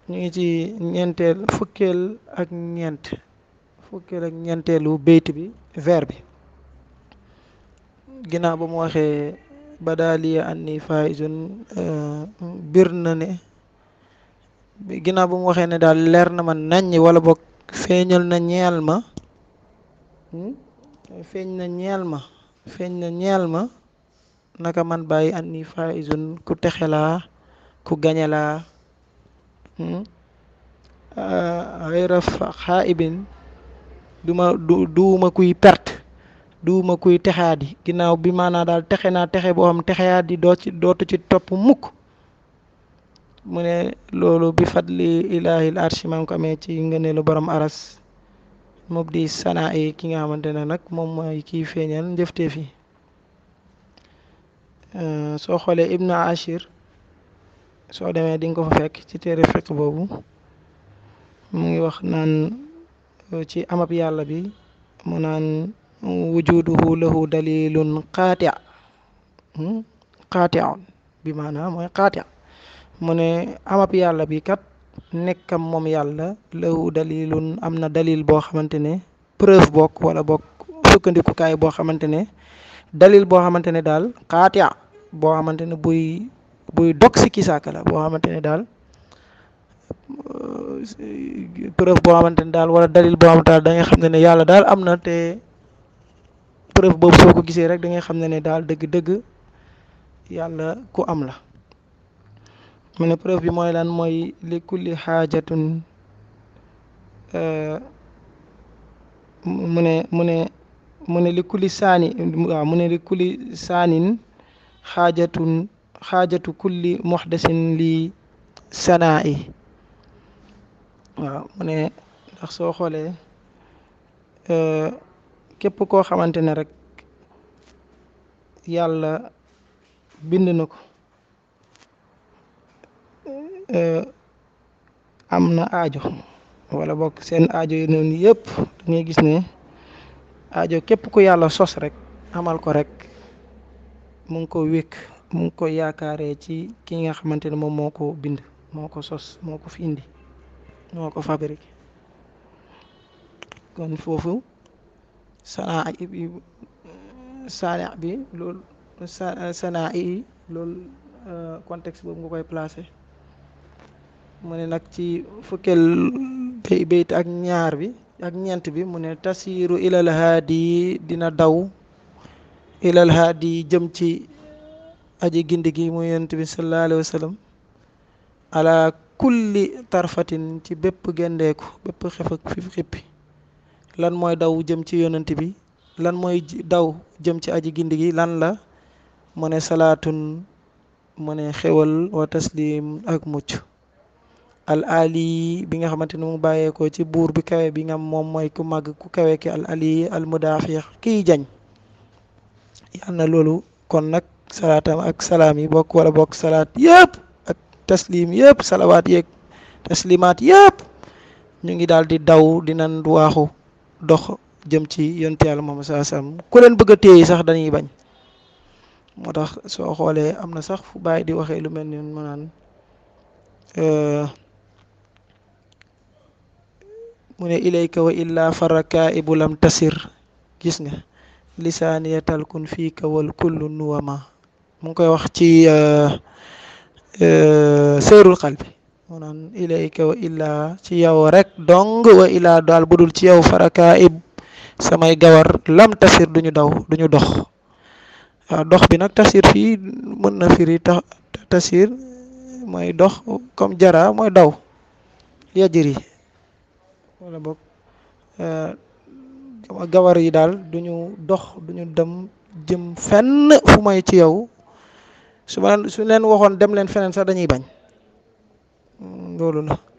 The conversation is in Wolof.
ñu ngi ci fukkeel ak ñeenteelu bayt bi vers bi ginnaaw ba mu waxee badaaliya anni faizun bir na ne ginnaaw ba mu waxee ne daal leer na ma naññ wala boog feeñal na ñeel ma feeñ na ñeel ma naka man bàyyi anni faizun ku texe laa ku gañe laa xayra xaaibin duuma kuy perte duuma kuy texaadi ginnaaw bi maanaa daal texe naa texe boo xam texeyaadi dootu ci topp mukk mu ne loolu bi fadli ilaahil arshi maa ngi ko amee ci ngëneelu borom aras mubdi sanaa yi ki nga xamante ne nag moom mooy kiy feeñal njëfteef yi soo xoolee ibnu ashir soo demee di nga ko fa fekk ci téere fekk boobu mu ngi wax naan ci amab yàlla bi mu naan wujuduhu lahu dalilun qaati'un bi maanaam mooy qaati' mu ne amab yàlla bi kat nekkam moom yàlla lahu dalilun am na dalil boo xamante ne preuve bokk wala bokk sukkandikukaay boo xamante ne dalil boo xamante ne daal qaati' boo xamante ne buy dog si kisaaka la boo xamante ne daal preuve boo xamante ne daal wala dalil boo xamante ne da nga xam ne yàlla daal am na te preuve boobu soo ko gisee rek da nga xam ne daal dëgg-dëgg yàlla ku am la mu ne preuve bi mooy lan mooy li kulli xaajatun mu ne li kulli saani waaw mu ne li kulli saanin xaajatu kulli muxdasin li sanaa'i waaw mu ne ndax soo xoolee képp koo xamante ne rek yàlla bind na ko am na aajo wala bokk seen aajo yi noonu yëpp da ngay gis ne aajo képp ku yàlla sos rek amal ko rek mu ngi ko wékk mu ngi ko yaakaaree ci ki nga xamante ne moom moo ko bind moo ko sos moo ko fi indi moo ko fabriqué kon foofu sanaa bi loolu sanaa yi loolu contexte boobu nga koy placé mu ne nag ci fukkeel bayt ak ñeent bi mu ne tasiru ilal haadi dina daw ilal haadi jëm ci aji gindi gi mu yonent bi sallallahu alayhi wa sallam ala kulli tarfatin ci bépp gendeeku bépp xef ak fi xippi lan mooy daw jëm ci yonent bi lan mooy daw jëm ci aji gindi gi lan la mu ne salaatun mu ne xewal wa taslim ak mucc al ali bi nga xamante ne mu bàyyeekoo ci buur bi kawe bi nga moom mooy ku màgg ku kawe ki al ali al mudaafi kiy jañ yal na loolu kon nag salaatam ak salaam yi bokk wala bokk salaat yëpp ak taslim yëpp salawaat yeeg taslimaat yëpp ñu ngi daal di daw dinañ waaxu dox jëm ci yonent yàlla Muhammad sallallahu alayhi wasallam ku leen bëgg a téye sax dañuy bañ moo tax soo xoolee am na sax fu bàyyi di waxee lu mel ni mu naan mu ne ilayka wa illa faraka ibu lam tasir gis nga lisaaniya talkun fiika wal kullu nuwama mu ngi koy wax ci seerul xalbi mu naan ilayka wa illa ci yow rek dong wa illa daal budul ci yow faraka ib samay gawar lam tasir duñu daw duñu dox waaw dox bi nag tasir fii mën na firi tasir mooy dox comme jara mooy daw yajri wala boog gawar yi daal duñu dox duñu dem jëm fenn fu may ci yow su leen waxoon dem leen feneen sax dañuy bañ loolu la